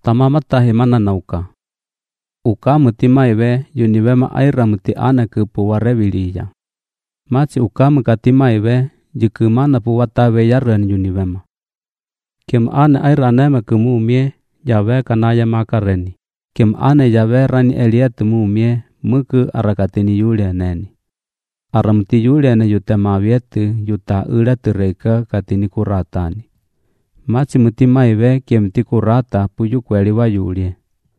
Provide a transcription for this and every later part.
Tamamatahi mana nauka. Uka mutimaive yunivema aira muti anaku puwareviliya. Machi uka mukatimaive jikimana puwatawe yaran yunivema. Kim ane aira aneme kumumie yawe kanaya makareni. Kim ane yawe rani eliet mumie muku arakatini yulia neni. Aramti yulia ne yutemavieti yuta uleti reika katini kuratani. Machi mutimaive kiemti kurata puyu kweliwa yulie.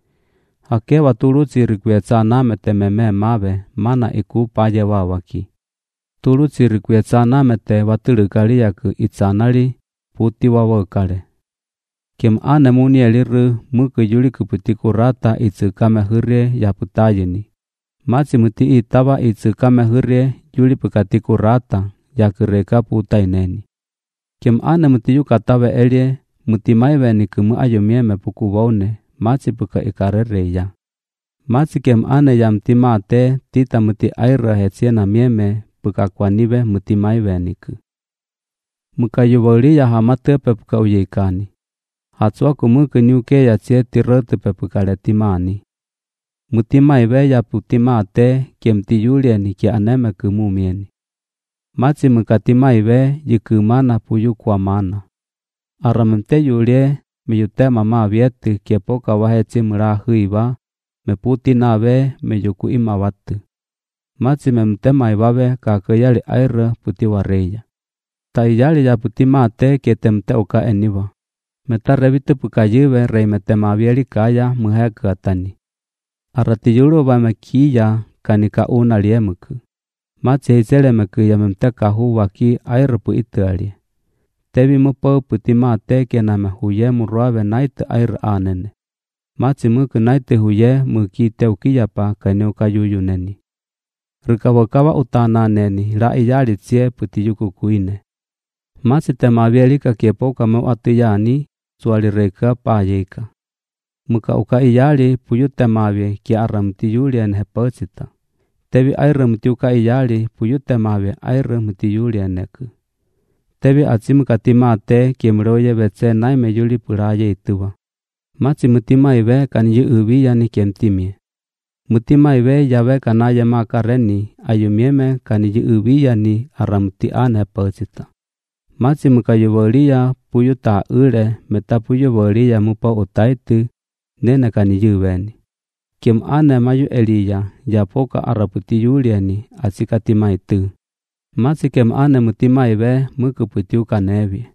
Hake watuluchi rikwetsa namete meme mave mana iku paye wawaki. Tuluchi rikwetsa namete watulikaliyaku itsanali puti wawakale. Kim ane munieliru muku yuliku puti kurata itsukame hurie yaputayini. Machi muti itawa itsukame hurie yulipukati kurata yakireka putaineni. Kim ane muti yukatawe elie mutimaive ni kumu ayumieme pukuwaune machi puka ikarereya. Machi kim ane yamtimate tita muti aira hetsiena mieme puka kwanive mutimaive niku. Muka yuwoliya hamatepe puka uyeikani. Hatswaku muku nyuke ya tsie tirotepe puka letimani. Mutimaive ya putimate kiemti yulieni ki aneme kumumieni. Machi mukatimaive yikumana puyu kwa mana. Aramte yulie miyute mama vieti kiepoka wahetsi mura huiva me puti nave me yuku imawatu. Machi memte maivave kakayali aira puti wareya. Ta iyali ya puti mate kietemte uka eniva. Meta revitu puka yive rei mete mavieli kaya muheka atani. Arati yulu vame kiya kanika una liemuku. Machi hitselemku ya memte kahu waki aira pu itualie. Tevi mupo puti mate kename huye muruave naite aira anene. Machi muku naite huye muki teukiyapa kaniuka yuyuneni. Rikawakawa utananeni la iyali tsie puti yuku kuine. Machi temavielika kiepoka mau atiyani suali reka payeka. Muka uka iyali puyu temavie ki aramti yulien hepacita. Tevi aira muti uka iyali puyu temavie aira muti yulien neku. Tevi atsimuka timate kiemroye vetse naime yuli puraye ituwa. Machi mutimaive kan yu ubiyani kiemtimie. Mutimaive yawe kanaya makareni ayumieme kan yu ubiyani aramti ane hepacita. Machi muka yuwoliya puyu ta ule meta puyu woliya mupa utaitu nene kan yuweni. Kim ane mayu eliya yapoka araputi yulieni atsikatimaitu. Machi kim ane mutimaive muku puti ukanevi.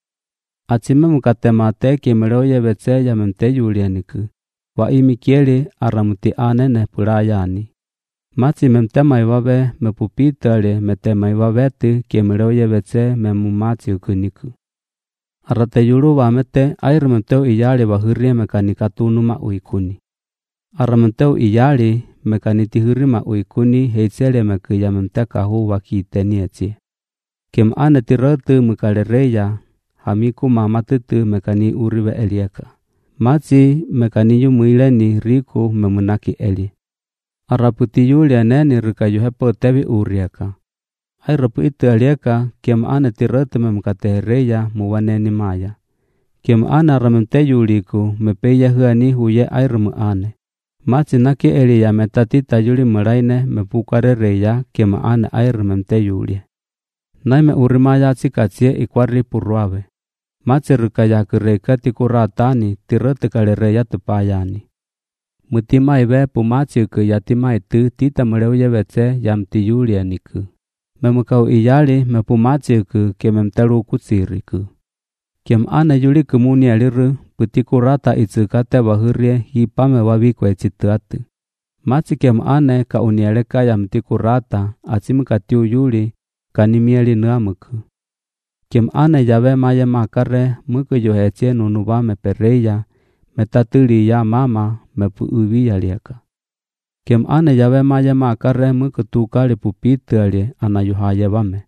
Atsime mukatemate kimroye vetse yamemte yulieniku. Wa imikieli aramuti anene purayani. Machi memte maivave mepupitale mete maivavetu kimroye vetse memumachi ukuniku. Arate yulu vamete airmenteu iyali wahurie mekanikatunu uikuni. Aramenteu iyali mekanitihurima uikuni heitsele meku yamemte kahu wakitenietsi. Kim ane tirotu mukalereya hamiku mamatutu mekani urive elieka. Machi mekani yumuileni riku memunaki eli. Araputi yulianeni rikayuhepo tevi urieka. Airapu itu elieka kim ane tirotu memkatehereya muwaneni maya. Kim ane aramemte yuliku mepeya huani huye airamu ane. Machi naki eliya metatita yuli meraine mepukarereya kim ane airamemte yulie. Naime urimaya tsikatsie ikwari puruave. Machi rikayaku reikati kuratani tirotu kalereya tupayani. Mutimaive pumachiku yatimaitu tita mreuye vetse yamti yulieniku. Memukau iyali mepumachiku kememtelu kutsiriku. Kim ane yuli kumunieliru puti kurata itsukate wahurie hipame wavikwetsituatu. Machi kim ane ka unieleka yamti kurata atsimukatiu yuli kanimieli nuamuku. Kim ane yawe maye makare muku yuhetsie nunuvame pereya metatuli ya mama mepu uviya lieka. Kim ane yawe maye makare muku tukali pupituali anayuhaye vame.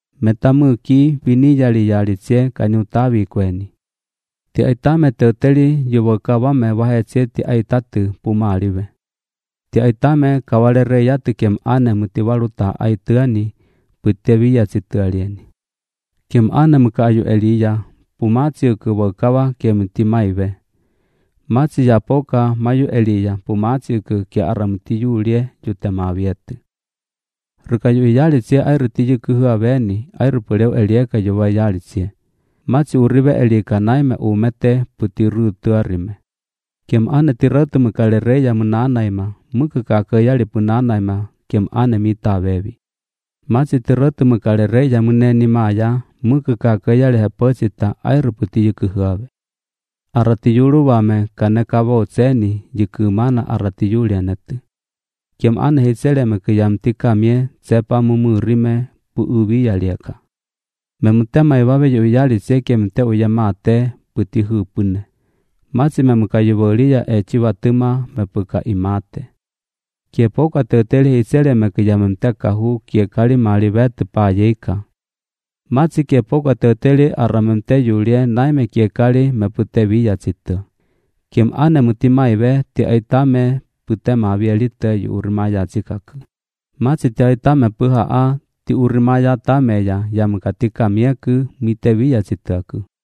Metamuki viniyali yalitsie kanyutavi kweni. Ti aitame teuteli yuwakavame wahetsie ti aitatu pumalive. Ti aitame kawalereyatu kim ane mutiwaluta aituani puteviya situalieni. Kim ane muka ayu eliya pumatsiuku wakawa kim timaive. Machi ya poka mayu Elia pu machi ke kia aramuti yulie jute maviete. Ruka yu yalitsie airu tiju kuhua veni airu puleu Elieka yuwa yalitsie. Machi uribe Elieka naime umete putiru tuarime. Kiem ane tiratu mukale reya munanaima muka kaka yali punanaima kiem ane mita vevi. Machi tiratu mukale reya muneni maya muka kaka yali heposita airu putiju kuhuave. Aratiyulu wame kane kabo tseni jikumana aratiyulianetu. Kiem ane hitseleme kiyamti kamye tsepa mumurime pu ubi yalieka. Memutema iwawe yu yalitsie kemte uyamate putihu pune. Machi memukayubolia echiwatuma mepuka imate. Kie poka teteli hitseleme kiyamte kahu kie kali malibete pa yeika. Machi kie poka teteli aramemte yulie naime kie kali mepute viya chitu. Kiem ane mutimaive ti aitame pute mavielite yu urimaya chikaku. Machi ti aitame puha a ti urimaya tameya yamukatika mieku mite viya chitaku.